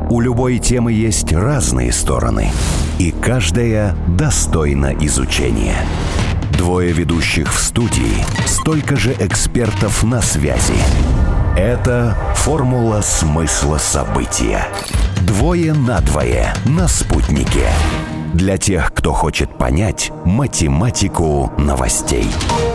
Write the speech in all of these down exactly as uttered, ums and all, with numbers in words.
У любой темы есть разные стороны, и каждая достойна изучения. Двое ведущих в студии, столько же экспертов на связи. Это «Формула смысла события». Двое на двое на «Спутнике». Для тех, кто хочет понять математику новостей.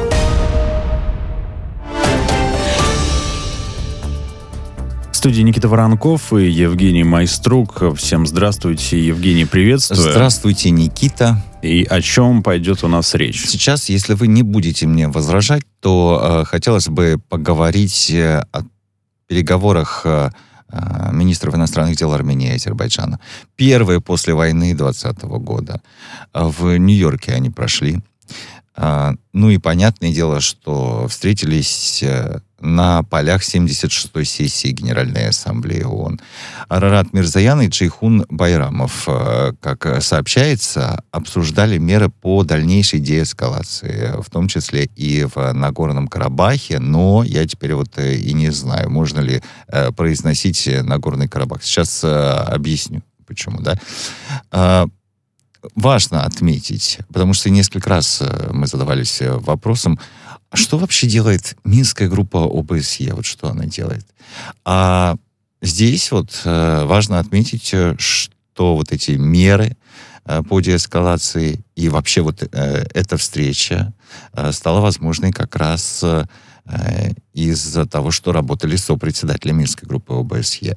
В студии Никита Воронков и Евгений Майструк. Всем здравствуйте. Евгений, приветствую. Здравствуйте, Никита. И о чем пойдет у нас речь? Сейчас, если вы не будете мне возражать, то э, хотелось бы поговорить э, о переговорах э, министров иностранных дел Армении и Азербайджана. Первые после войны двадцатого года. В Нью-Йорке они прошли. Э, ну и понятное дело, что встретились э, на полях семьдесят шестой сессии Генеральной Ассамблеи ООН. Арарат Мирзоян и Джейхун Байрамов, как сообщается, обсуждали меры по дальнейшей деэскалации, в том числе и в Нагорном Карабахе, но я теперь вот и не знаю, можно ли произносить Нагорный Карабах. Сейчас объясню, почему, да. Важно отметить, потому что несколько раз мы задавались вопросом, что вообще делает Минская группа ОБСЕ? Вот что она делает. А здесь вот э, важно отметить, что вот эти меры э, по деэскалации и вообще вот э, эта встреча э, стала возможной как раз э, из-за того, что работали сопредседатели Минской группы ОБСЕ.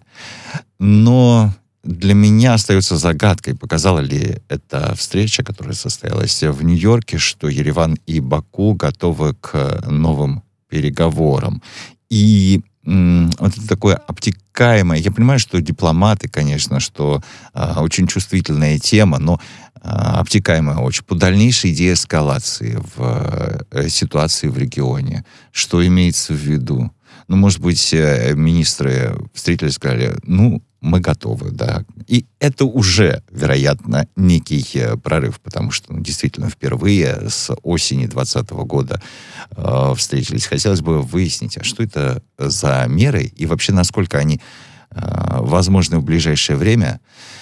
Но для меня остается загадкой, показала ли эта встреча, которая состоялась в Нью-Йорке, что Ереван и Баку готовы к новым переговорам. И м- вот это такое обтекаемое. Я понимаю, что дипломаты, конечно, что а, очень чувствительная тема, но а, обтекаемая очень. По дальнейшей деэскалации в а, ситуации в регионе. Что имеется в виду? Ну, может быть, министры встретились и сказали, ну, мы готовы, да. И это уже, вероятно, некий прорыв, потому что, ну, действительно, впервые с осени двадцатого года э, встретились. Хотелось бы выяснить, а что это за меры и вообще, насколько они э, возможны в ближайшее время.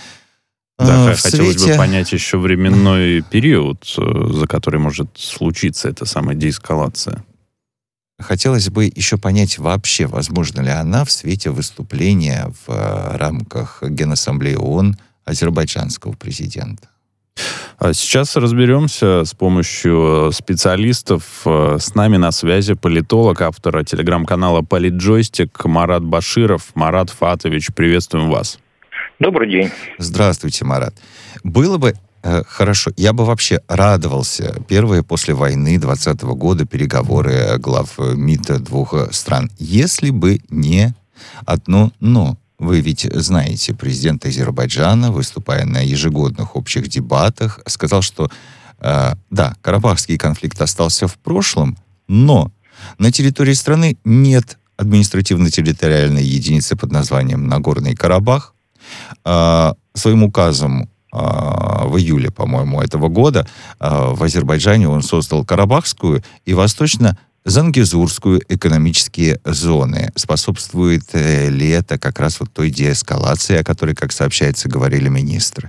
Да, э, хотелось свете... бы понять еще временной период, за который может случиться эта самая деэскалация. Хотелось бы еще понять вообще, возможно ли она в свете выступления в рамках Генассамблеи ООН азербайджанского президента. Сейчас разберемся с помощью специалистов. С нами на связи политолог, автор телеграм-канала «Политджойстик» Марат Баширов. Марат Фатович, приветствуем вас. Добрый день. Здравствуйте, Марат. Было бы Хорошо. Я бы вообще радовался. Первые после войны двадцатого года переговоры глав МИД двух стран. Если бы не одно «но». Вы ведь знаете, президент Азербайджана, выступая на ежегодных общих дебатах, сказал, что э, да, карабахский конфликт остался в прошлом, но на территории страны нет административно-территориальной единицы под названием Нагорный Карабах. Э, своим указом в июле, по-моему, этого года в Азербайджане он создал Карабахскую и Восточно-Зангезурскую экономические зоны. Способствует ли это как раз вот той деэскалации, о которой, как сообщается, говорили министры?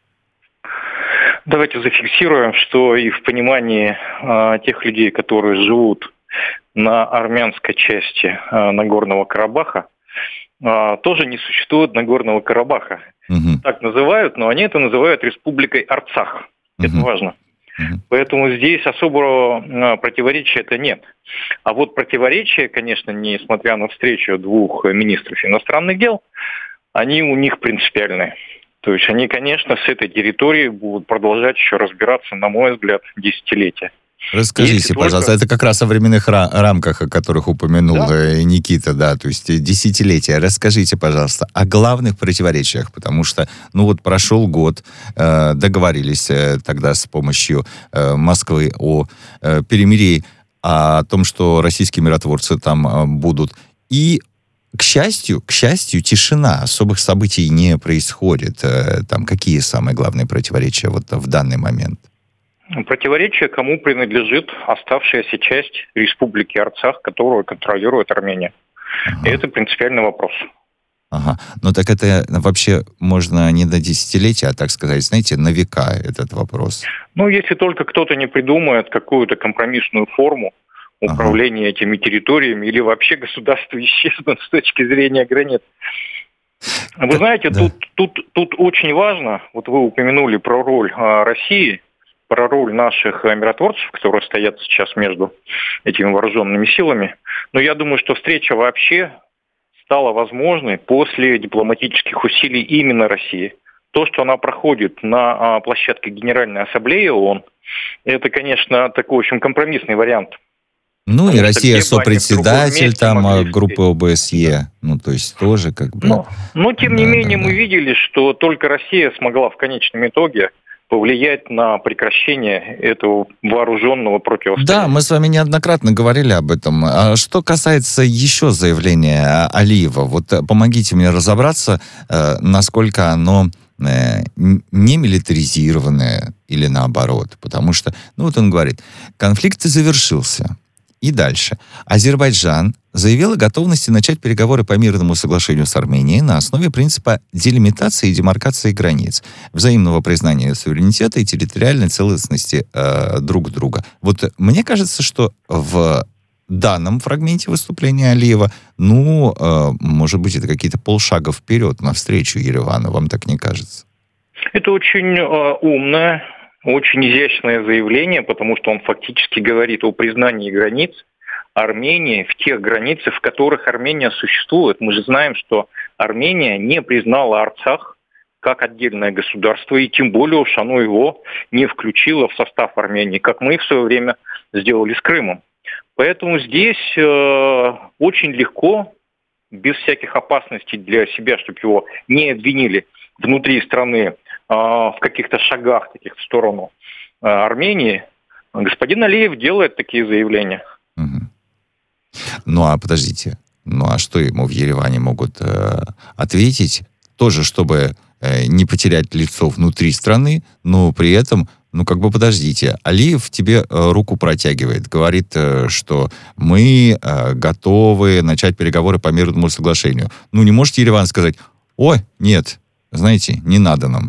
Давайте зафиксируем, что и в понимании э, тех людей, которые живут на армянской части э, Нагорного Карабаха, э, тоже не существует Нагорного Карабаха. Угу. Так называют, но они это называют Республикой Арцах. Угу. Это важно. Угу. Поэтому здесь особого э, противоречия это нет. А вот противоречия, конечно, несмотря на встречу двух министров иностранных дел, они у них принципиальные. То есть они, конечно, с этой территорией будут продолжать еще разбираться, на мой взгляд, десятилетия. Расскажите, Если пожалуйста, только... это как раз о временных ра- рамках, о которых упомянул да? Никита, да, то есть десятилетия. Расскажите, пожалуйста, о главных противоречиях, потому что, ну вот прошел год, э, договорились э, тогда с помощью э, Москвы о э, перемирии, о том, что российские миротворцы там э, будут, и К счастью, к счастью, тишина, особых событий не происходит. Там какие самые главные противоречия вот в данный момент? Противоречие, кому принадлежит оставшаяся часть Республики Арцах, которую контролирует Армения. Ага. И это принципиальный вопрос. Ага. Ну так это вообще можно не на десятилетия, а, так сказать, знаете, на века этот вопрос. Ну, если только кто-то не придумает какую-то компромиссную форму управления ага. этими территориями, или вообще государство исчезнут с точки зрения границ. Вы да, знаете, да. Тут, тут, тут очень важно, вот вы упомянули про роль а, России, про роль наших миротворцев, которые стоят сейчас между этими вооруженными силами. Но я думаю, что встреча вообще стала возможной после дипломатических усилий именно России. То, что она проходит на а, площадке Генеральной Ассамблеи ООН, это, конечно, такой, в общем, компромиссный вариант. Ну и Россия сопредседатель там группы ОБСЕ, ну то есть тоже как бы... Но, но тем да, не менее да, мы да. видели, что только Россия смогла в конечном итоге повлиять на прекращение этого вооруженного противостояния. Да, мы с вами неоднократно говорили об этом. А что касается еще заявления Алиева, вот помогите мне разобраться, насколько оно не милитаризированное или наоборот, потому что, ну вот он говорит, конфликт завершился. И дальше. Азербайджан заявил о готовности начать переговоры по мирному соглашению с Арменией на основе принципа делимитации и демаркации границ, взаимного признания суверенитета и территориальной целостности э, друг друга. Вот мне кажется, что в данном фрагменте выступления Алиева, ну, э, может быть, это какие-то полшага вперед навстречу Еревану. Вам так не кажется? Это очень э, умное, очень изящное заявление, потому что он фактически говорит о признании границ Армении в тех границах, в которых Армения существует. Мы же знаем, что Армения не признала Арцах как отдельное государство, и тем более уж оно его не включило в состав Армении, как мы в свое время сделали с Крымом. Поэтому здесь э, очень легко, без всяких опасностей для себя, чтобы его не обвинили внутри страны, в каких-то шагах таких в сторону Армении, господин Алиев делает такие заявления. Угу. Ну а подождите, ну а что ему в Ереване могут э, ответить? Тоже, чтобы э, не потерять лицо внутри страны, но при этом, ну как бы подождите, Алиев тебе э, руку протягивает, говорит, э, что мы э, готовы начать переговоры по мирному соглашению. Ну не может Ереван сказать, ой, нет, знаете, не надо нам.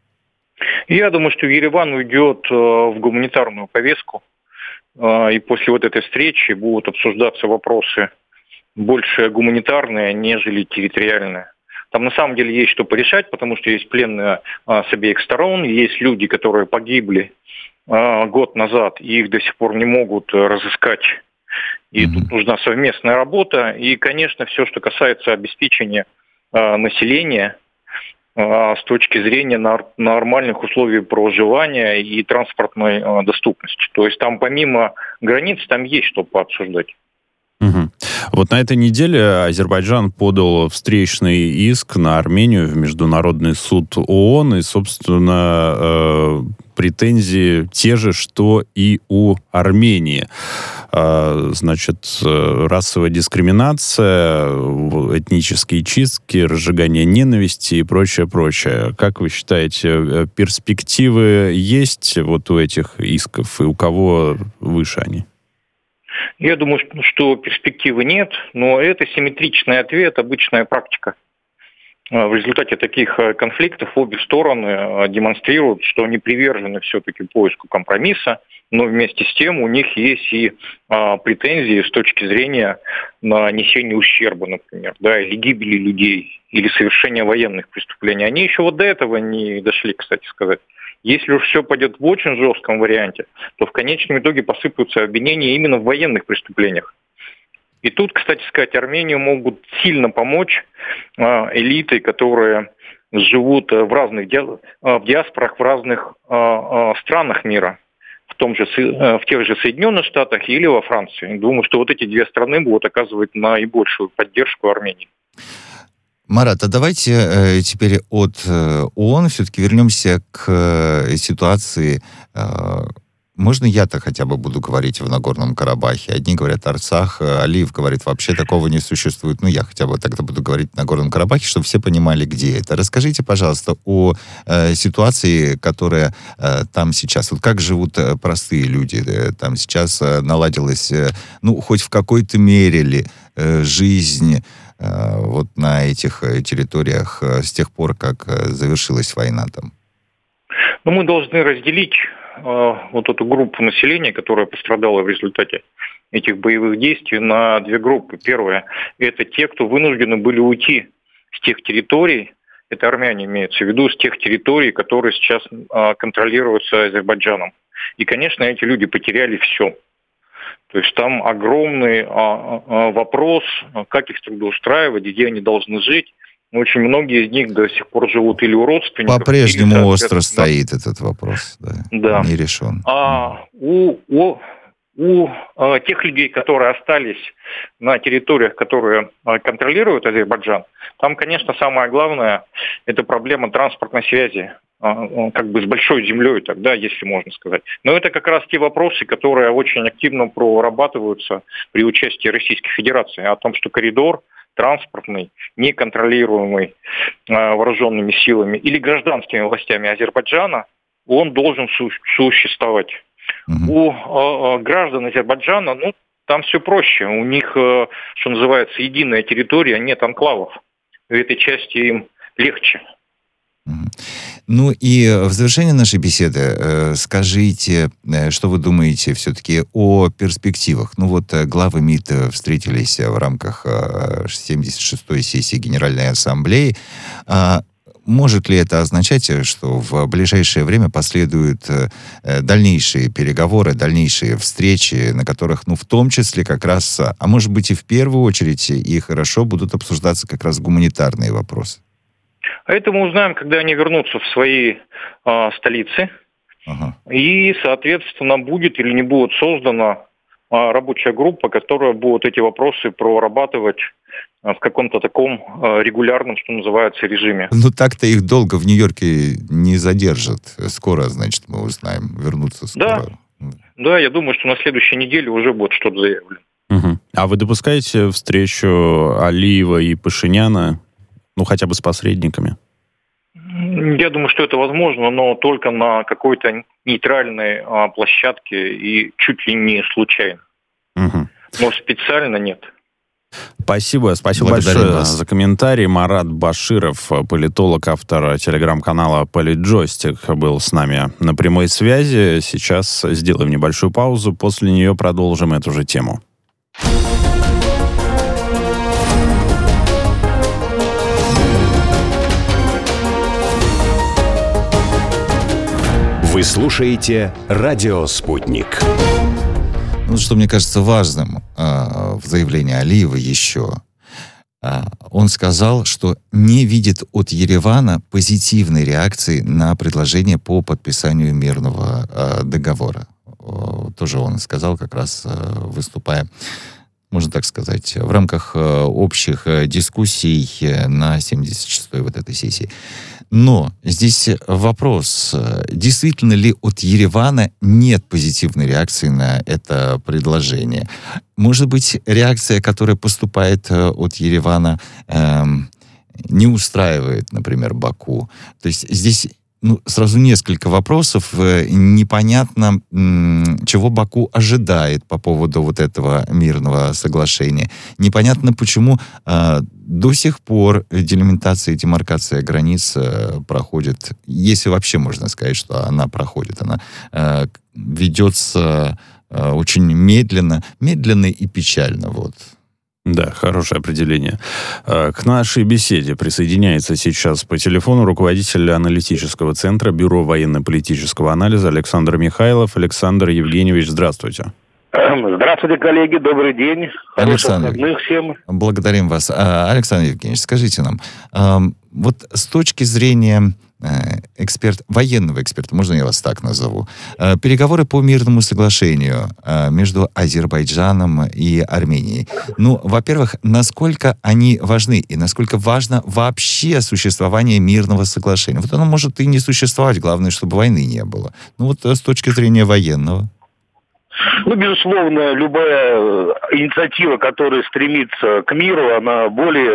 Я думаю, что Ереван уйдет э, в гуманитарную повестку, э, и после вот этой встречи будут обсуждаться вопросы больше гуманитарные, нежели территориальные. Там на самом деле есть что порешать, потому что есть пленные э, с обеих сторон, есть люди, которые погибли э, год назад, и их до сих пор не могут э, разыскать. И mm-hmm. тут нужна совместная работа. И, конечно, все, что касается обеспечения э, населения, с точки зрения нормальных условий проживания и транспортной доступности. То есть там помимо границ, там есть что пообсуждать. Угу. Вот на этой неделе Азербайджан подал встречный иск на Армению в Международный суд ООН, и, собственно, э, претензии те же, что и у Армении. Э, значит, расовая дискриминация, этнические чистки, разжигание ненависти и прочее, прочее. Как вы считаете, перспективы есть вот у этих исков, и у кого выше они? Я думаю, что перспективы нет, но это симметричный ответ, обычная практика. В результате таких конфликтов обе стороны демонстрируют, что они привержены все-таки поиску компромисса, но вместе с тем у них есть и а, претензии с точки зрения нанесения ущерба, например, да, или гибели людей, или совершения военных преступлений. Они еще вот до этого не дошли, кстати сказать. Если уж все пойдет в очень жестком варианте, то в конечном итоге посыпаются обвинения именно в военных преступлениях. И тут, кстати сказать, Армению могут сильно помочь э, элиты, которые живут в разных ди... в диаспорах в разных э, э, странах мира, в, том же, э, в тех же Соединенных Штатах или во Франции. Думаю, что вот эти две страны будут оказывать наибольшую поддержку Армении. Марат, а давайте э, теперь от э, ООН все-таки вернемся к э, ситуации. Э, можно я-то хотя бы буду говорить в Нагорном Карабахе? Одни говорят Арцах, Алиев говорит, вообще такого не существует. Ну, я хотя бы тогда буду говорить в Нагорном Карабахе, чтобы все понимали, где это. Расскажите, пожалуйста, о э, ситуации, которая э, там сейчас. Вот как живут э, простые люди? Э, там сейчас э, наладилась, э, ну, хоть в какой-то мере ли, э, жизнь вот на этих территориях с тех пор, как завершилась война там? Ну, мы должны разделить э, вот эту группу населения, которая пострадала в результате этих боевых действий, на две группы. Первая – это те, кто вынуждены были уйти с тех территорий, это армяне имеется в виду, с тех территорий, которые сейчас э, контролируются Азербайджаном. И, конечно, эти люди потеряли все. То есть там огромный а, а, вопрос, как их трудоустраивать, где они должны жить. Очень многие из них до сих пор живут или у родственников. По-прежнему или, остро стоит этот вопрос, да, да. не решен. А у, у, у а, тех людей, которые остались на территориях, которые а, контролируют Азербайджан, там, конечно, самое главное – это проблема транспортной связи, а, как бы с большой землей, тогда, если можно сказать. Но это как раз те вопросы, которые очень активно прорабатываются при участии Российской Федерации, о том, что коридор транспортный, неконтролируемый э, вооруженными силами или гражданскими властями Азербайджана, он должен су- существовать. Mm-hmm. У э, граждан Азербайджана, ну, там все проще. У них, э, что называется, единая территория, нет анклавов. В этой части им легче. Mm-hmm. Ну и в завершение нашей беседы э, скажите, э, что вы думаете все-таки о перспективах. Ну вот э, главы МИД встретились в рамках э, семьдесят шестой сессии Генеральной Ассамблеи. Э, может ли это означать, что в ближайшее время последуют э, дальнейшие переговоры, дальнейшие встречи, на которых, ну в том числе как раз, а может быть и в первую очередь, и хорошо будут обсуждаться как раз гуманитарные вопросы? А это мы узнаем, когда они вернутся в свои э, столицы. Ага. И, соответственно, будет или не будет создана э, рабочая группа, которая будет эти вопросы прорабатывать э, в каком-то таком э, регулярном, что называется, режиме. Ну, так-то их долго в Нью-Йорке не задержат. Скоро, значит, мы узнаем, вернутся скоро. Да, да, я думаю, что на следующей неделе уже будет что-то заявлено. Угу. А вы допускаете встречу Алиева и Пашиняна? Ну, хотя бы с посредниками? Я думаю, что это возможно, но только на какой-то нейтральной а, площадке и чуть ли не случайно. Угу. Но специально нет. Спасибо. Спасибо Благодарим большое вас за комментарий. Марат Баширов, политолог, автор телеграм-канала «Политджойстик», был с нами на прямой связи. Сейчас сделаем небольшую паузу. После нее продолжим эту же тему. Вы слушаете «Радио Спутник». Ну, что мне кажется важным э, в заявлении Алиева еще, э, он сказал, что не видит от Еревана позитивной реакции на предложение по подписанию мирного э, договора. Э, тоже он сказал, как раз э, выступая, можно так сказать, в рамках э, общих э, дискуссий э, на семьдесят шестой вот этой сессии. Но здесь вопрос, действительно ли от Еревана нет позитивной реакции на это предложение? Может быть, реакция, которая поступает от Еревана, эм, не устраивает, например, Баку? То есть здесь ну, сразу несколько вопросов. Непонятно, чего Баку ожидает по поводу вот этого мирного соглашения. Непонятно, почему э, до сих пор делимитация и демаркация границ э, проходит, если вообще можно сказать, что она проходит. Она э, ведется э, очень медленно, медленно и печально. Вот. Да, хорошее определение. К нашей беседе присоединяется сейчас по телефону руководитель аналитического центра Бюро военно-политического анализа Александр Михайлов. Александр Евгеньевич, здравствуйте. Здравствуйте, коллеги, добрый день. Александр, выходных всем. Благодарим вас. Александр Евгеньевич, скажите нам, вот с точки зрения эксперт, военного эксперта, можно я вас так назову, переговоры по мирному соглашению между Азербайджаном и Арменией. Ну, во-первых, насколько они важны и насколько важно вообще существование мирного соглашения? Вот оно может и не существовать, главное, чтобы войны не было. Ну вот с точки зрения военного. Ну, безусловно, любая инициатива, которая стремится к миру, она более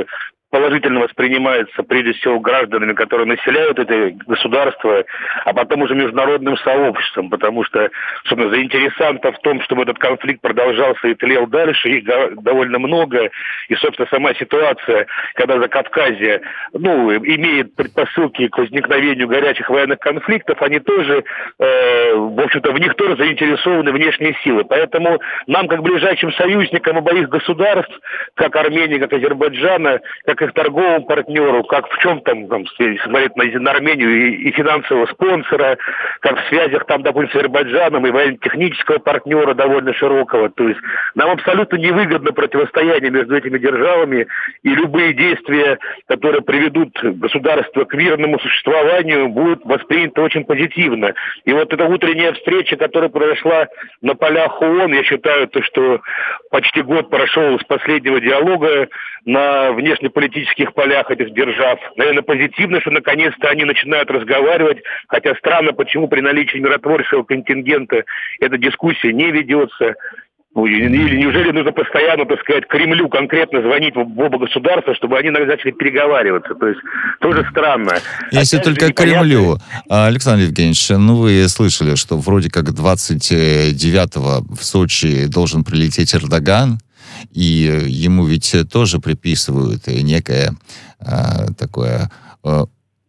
положительно воспринимается прежде всего гражданами, которые населяют это государство, а потом уже международным сообществом, потому что, собственно, заинтересантов в том, чтобы этот конфликт продолжался и тлел дальше, их довольно много, и, собственно, сама ситуация, когда Закавказье, ну, имеет предпосылки к возникновению горячих военных конфликтов, они тоже, э, в общем-то, в них тоже заинтересованы внешние силы. Поэтому нам, как ближайшим союзникам обоих государств, как Армении, как Азербайджана, как их торговому партнеру, как в чем там, там смотреть на, на Армению и, и финансового спонсора, как в связях там, допустим, с Азербайджаном и военно-технического партнера довольно широкого. То есть нам абсолютно невыгодно противостояние между этими державами, и любые действия, которые приведут государство к мирному существованию, будут восприняты очень позитивно. И вот эта утренняя встреча, которая произошла на полях ООН, я считаю, то, что почти год прошел с последнего диалога на внешнеполитических полях этих держав. Наверное, позитивно, что наконец-то они начинают разговаривать, хотя странно, почему при наличии миротворческого контингента эта дискуссия не ведется. Или неужели нужно постоянно, так сказать, Кремлю конкретно звонить в оба государства, чтобы они начали переговариваться? То есть тоже странно. Если Опять только же, Кремлю. Александр Евгеньевич, ну вы слышали, что вроде как двадцать девятого в Сочи должен прилететь Эрдоган, и ему ведь тоже приписывают некое а, такое... А,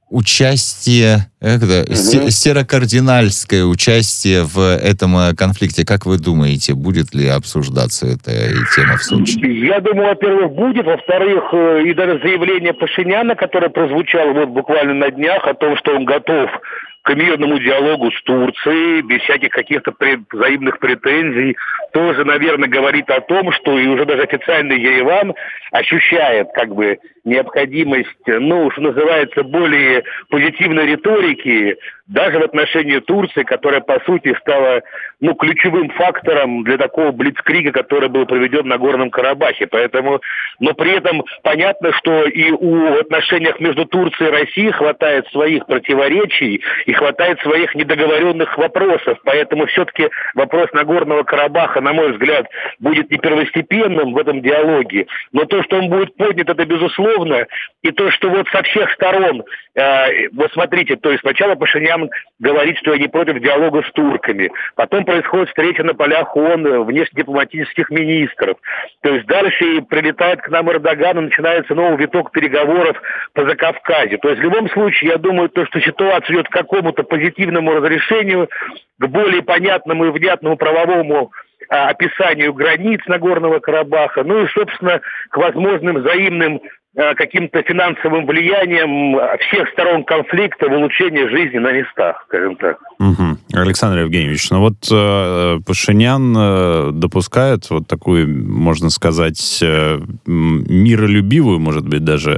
участие, это, угу. серокардинальское участие в этом конфликте. Как вы думаете, будет ли обсуждаться эта тема в Сочи? Я думаю, во-первых, будет. Во-вторых, и даже заявление Пашиняна, которое прозвучало вот буквально на днях о том, что он готов к мирному диалогу с Турцией, без всяких каких-то взаимных претензий, тоже, наверное, говорит о том, что и уже даже официальный Ереван ощущает как бы необходимость, ну, что называется, более позитивной риторики, даже в отношении Турции, которая, по сути, стала, ну, ключевым фактором для такого блицкрига, который был проведен на Горном Карабахе. Поэтому, но при этом понятно, что и у отношениях между Турцией и Россией хватает своих противоречий и хватает своих недоговоренных вопросов. Поэтому все-таки вопрос Нагорного Карабаха, на мой взгляд, будет не первостепенным в этом диалоге. Но то, что он будет поднят, это безусловно. И то, что вот со всех сторон, э, вот смотрите, то есть сначала Пашинян говорит, что я не против диалога с турками. Потом происходит встреча на полях ООН внешнедипломатических министров. То есть дальше и прилетает к нам Эрдоган, и начинается новый виток переговоров по Закавказью. То есть в любом случае, я думаю, то, что ситуация идет к какому-то позитивному разрешению, к более понятному и внятному правовому а, описанию границ Нагорного Карабаха, ну и, собственно, к возможным взаимным каким-то финансовым влиянием всех сторон конфликта в улучшение жизни на местах, скажем так. Угу. Александр Евгеньевич, ну вот э, Пашинян э, допускает вот такую, можно сказать, э, миролюбивую, может быть, даже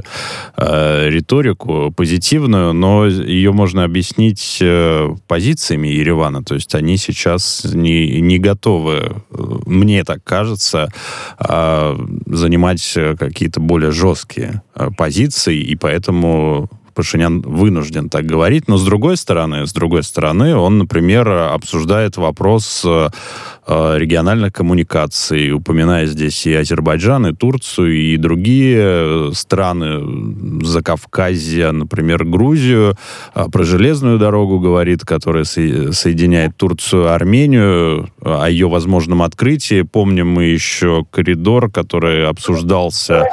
э, риторику, позитивную, но ее можно объяснить э, позициями Еревана, то есть они сейчас не, не готовы, мне так кажется, э, занимать какие-то более жесткие позиции, и поэтому Пашинян вынужден так говорить. Но с другой стороны, с другой стороны, он, например, обсуждает вопрос региональных коммуникаций, упоминая здесь и Азербайджан, и Турцию, и другие страны Закавказья, например, Грузию. Про железную дорогу говорит, которая соединяет Турцию и Армению, о ее возможном открытии. Помним мы еще коридор, который обсуждался,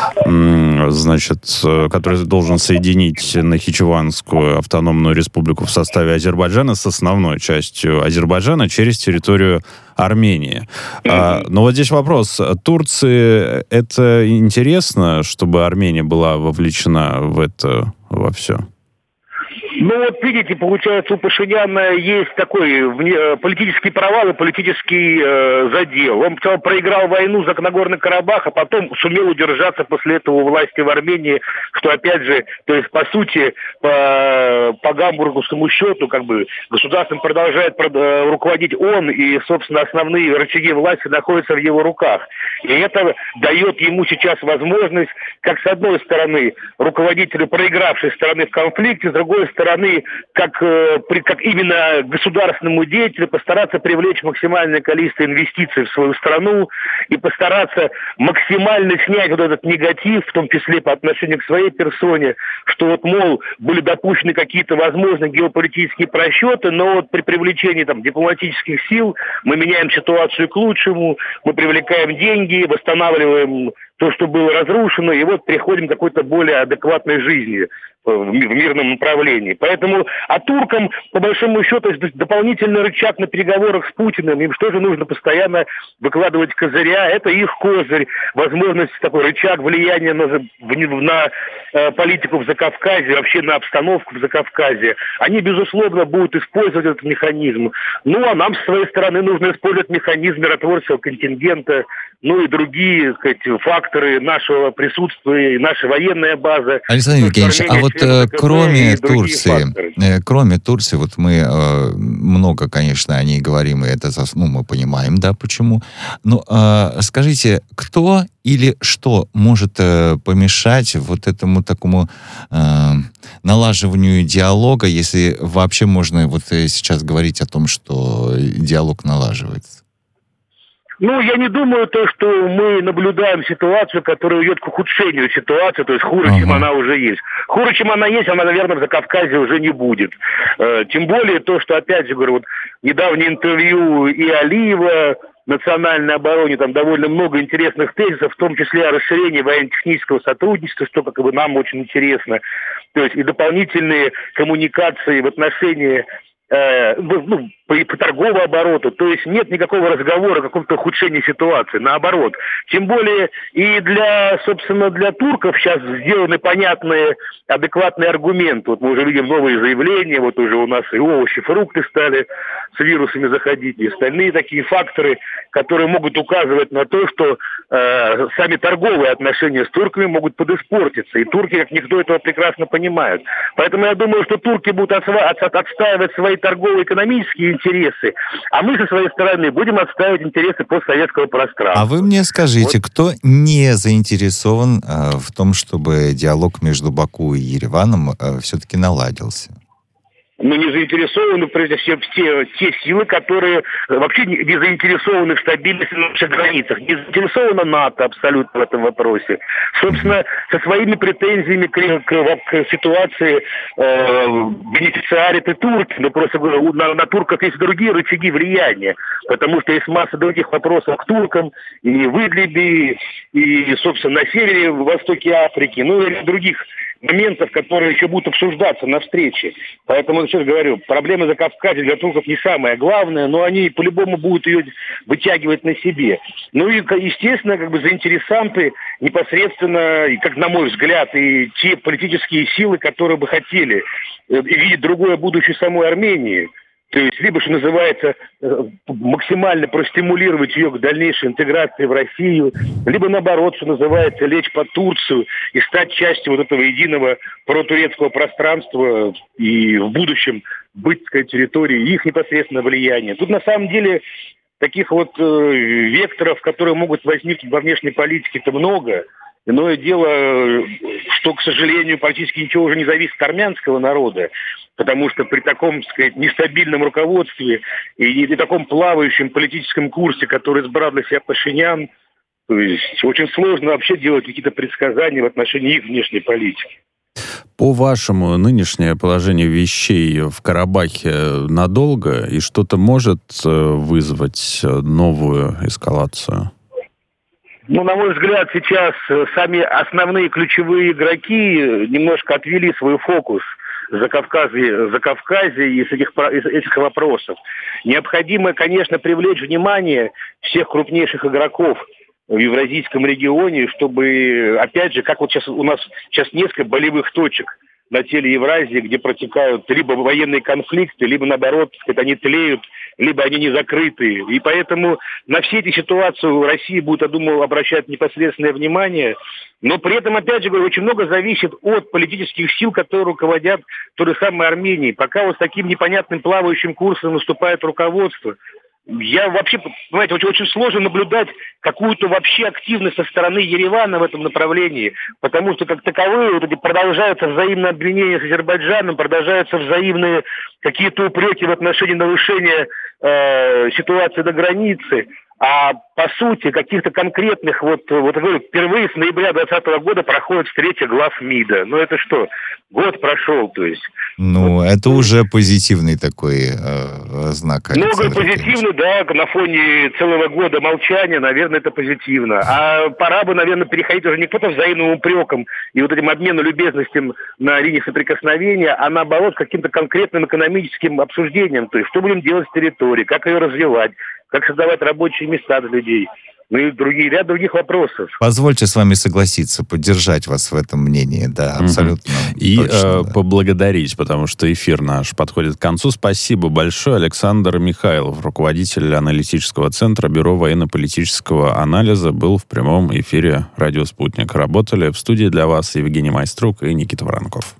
значит, который должен соединить Нахичеванскую автономную республику в составе Азербайджана с основной частью Азербайджана через территорию Армении. Mm-hmm. А, но вот здесь вопрос. Турции это интересно, чтобы Армения была вовлечена в это, во все? Ну вот видите, получается, у Пашиняна есть такой вне, политический провал и политический э, задел. Он сначала проиграл войну за Нагорный Карабах, а потом сумел удержаться после этого у власти в Армении, что опять же, то есть по сути, по, по гамбургскому счету, как бы государством продолжает э, руководить он, и, собственно, основные рычаги власти находятся в его руках. И это дает ему сейчас возможность, как с одной стороны, руководителю проигравшей стороны в конфликте, с другой стороны, стороны, как, э, при, как именно государственному деятелю, постараться привлечь максимальное количество инвестиций в свою страну и постараться максимально снять вот этот негатив, в том числе по отношению к своей персоне, что вот, мол, были допущены какие-то возможные геополитические просчеты, но вот при привлечении там дипломатических сил мы меняем ситуацию к лучшему, мы привлекаем деньги, восстанавливаем то, что было разрушено, и вот переходим к какой-то более адекватной жизни в мирном направлении. Поэтому, а туркам, по большому счету, это дополнительный рычаг на переговорах с Путиным. Им что же нужно постоянно выкладывать козыря? Это их козырь, возможность, такой рычаг влияния на, на э, политику в Закавказье, вообще на обстановку в Закавказье. Они, безусловно, будут использовать этот механизм. Ну, а нам, с своей стороны, нужно использовать механизм миротворческого контингента, ну и другие, так сказать, факторы нашего присутствия, наша военная база. Александр Евгеньевич, а вот э, кроме Турции, э, кроме Турции, вот мы э, много, конечно, о ней говорим, и это, ну, мы понимаем, да, почему. Но э, скажите, кто или что может э, помешать вот этому такому э, налаживанию диалога, если вообще можно вот э, сейчас говорить о том, что диалог налаживается? Ну, я не думаю, то, что мы наблюдаем ситуацию, которая идет к ухудшению ситуации, то есть хуже, uh-huh. чем она уже есть. Хуже, чем она есть, она, наверное, в Закавказье уже не будет. Э, тем более то, что, опять же говорю, вот недавнее интервью и Алиева национальной обороне, там довольно много интересных тезисов, в том числе о расширении военно-технического сотрудничества, что как бы нам очень интересно. То есть и дополнительные коммуникации в отношении э, ну, по, по торговому обороту. То есть нет никакого разговора о каком-то ухудшении ситуации. Наоборот. Тем более и для, собственно, для турков сейчас сделаны понятные, адекватные аргументы. Вот мы уже видим новые заявления, вот уже у нас и овощи, фрукты стали с вирусами заходить, и остальные такие факторы, которые могут указывать на то, что э, сами торговые отношения с турками могут подиспортиться. И турки, как никто, этого прекрасно понимают. Поэтому я думаю, что турки будут отстаивать свои торгово-экономические интересы, а мы со своей стороны будем отстаивать интересы постсоветского пространства. А вы мне скажите, вот. Кто не заинтересован э, в том, чтобы диалог между Баку и Ереваном э, все-таки наладился? Мы не заинтересованы, прежде всего, все те силы, которые вообще не, не заинтересованы в стабильности на наших границах. Не заинтересована НАТО абсолютно в этом вопросе. Собственно, со своими претензиями к, к, к ситуации э, бенефициарит и турки. Но просто говорю, на, на турков есть другие рычаги влияния, потому что есть масса других вопросов к туркам и в Идлибе, и, собственно, на севере, в востоке Африки, ну и других моментов, которые еще будут обсуждаться на встрече. Поэтому, еще раз говорю, проблема Закавказья для турков не самая главная, но они по-любому будут ее вытягивать на себе. Ну и, естественно, как бы заинтересанты непосредственно, и, как на мой взгляд, и те политические силы, которые бы хотели видеть другое будущее самой Армении. То есть, либо, что называется, максимально простимулировать ее к дальнейшей интеграции в Россию, либо, наоборот, что называется, лечь под Турцию и стать частью вот этого единого протурецкого пространства и в будущем быть, так сказать, территорией их непосредственного влияния. Тут, на самом деле, таких вот э, векторов, которые могут возникнуть во внешней политике-то много. Иное дело, что, к сожалению, практически ничего уже не зависит от армянского народа, потому что при таком, так сказать, нестабильном руководстве и, и таком плавающем политическом курсе, который избрал для себя Пашинян, то есть очень сложно вообще делать какие-то предсказания в отношении их внешней политики. По-вашему, нынешнее положение вещей в Карабахе надолго и что-то может вызвать новую эскалацию? Ну, на мой взгляд, сейчас сами основные ключевые игроки немножко отвели свой фокус за Кавказье, за Кавказье и с этих, из этих вопросов. Необходимо, конечно, привлечь внимание всех крупнейших игроков в евразийском регионе, чтобы, опять же, как вот сейчас у нас сейчас несколько болевых точек на теле Евразии, где протекают либо военные конфликты, либо, наоборот, они тлеют, либо они не закрыты. И поэтому на все эти ситуации Россия будет, я думаю, обращать непосредственное внимание. Но при этом, опять же говорю, очень много зависит от политических сил, которые руководят той же самой Арменией. Пока вот с таким непонятным плавающим курсом наступает руководство, я вообще, понимаете, очень, очень сложно наблюдать какую-то вообще активность со стороны Еревана в этом направлении, потому что как таковые вот эти продолжаются взаимные обвинения с Азербайджаном, продолжаются взаимные какие-то упреки в отношении нарушения э, ситуации на границе. А по сути, каких-то конкретных, вот, вот я говорю, впервые с ноября двадцатого года проходит встреча глав МИДа. Ну это что, год прошел, то есть. Ну, вот, это уже позитивный такой э, знак. Много позитивно, да, на фоне целого года молчания, наверное, это позитивно. А пора бы, наверное, переходить уже не просто взаимным упрекам и вот этим обмену любезностям на линии соприкосновения, а наоборот, каким-то конкретным экономическим обсуждением. То есть, что будем делать с территорией, как ее развивать, как создавать рабочие места для людей, ну и другие, ряд других вопросов. Позвольте с вами согласиться, поддержать вас в этом мнении, да, абсолютно. Mm-hmm. И точно, э, да. поблагодарить, потому что эфир наш подходит к концу. Спасибо большое. Александр Михайлов, руководитель аналитического центра Бюро военно-политического анализа, был в прямом эфире «Радио Спутник». Работали в студии для вас Евгений Майструк и Никита Воронков.